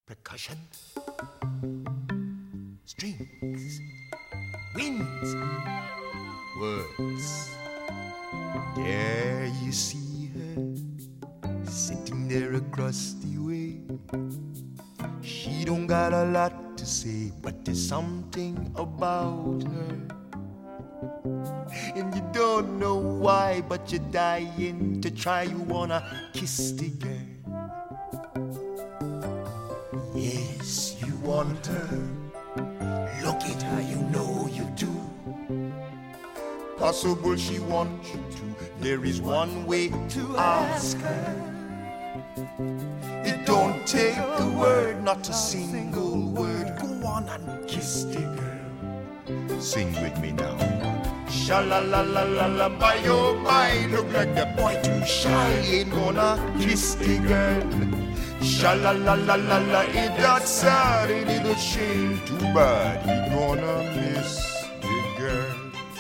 percussion, strings, winds, words. There you see her, sitting there across the way. She don't got a lot to say, but there's something about her. And you don't know why, but you're dying to try. You wanna kiss the girl. Yes, you want her. Look at her, you know you do. Possible she wants you to. There is one way to ask her. It don't take a word, not a single word. Go on and kiss the girl. Sing with me now. Sha-la-la-la-la-la, by your mind. Look like the boy too shy. Ain't gonna kiss the girl. Sha-la-la-la-la-la, ain't that sad? Ain't it a shame? Too bad he gonna miss the girl.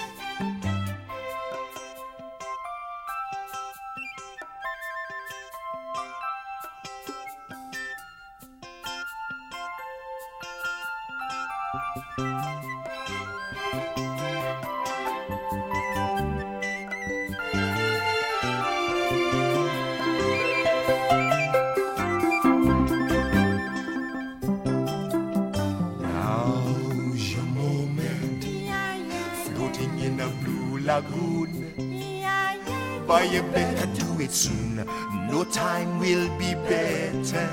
Boy, you better do it soon. No time will be better.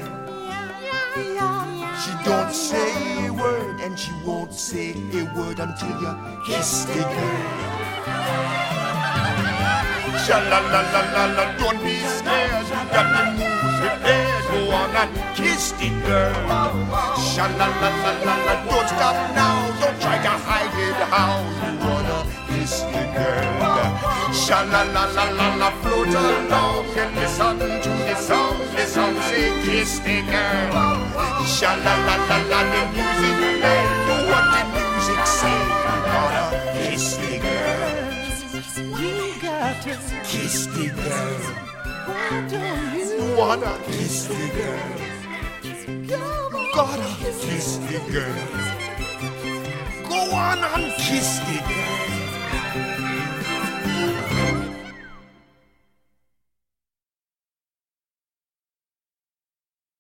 She don't say a word, and she won't say a word until you kiss the girl. Sha-la-la-la-la-la, don't be scared. You got the moves prepared. Go on and kiss the girl. Sha-la-la-la-la-la, don't stop now. Don't try to hide it how you wanna kiss the girl. Sha-la-la-la-la-la, float along and listen to the song. The song say kiss the girl. Sha-la-la-la-la, the music play. Do what the music say. You gotta kiss the girl. You gotta kiss the girl. Why don't you wanna kiss the girl? You gotta kiss the girl. Go on and kiss the girl.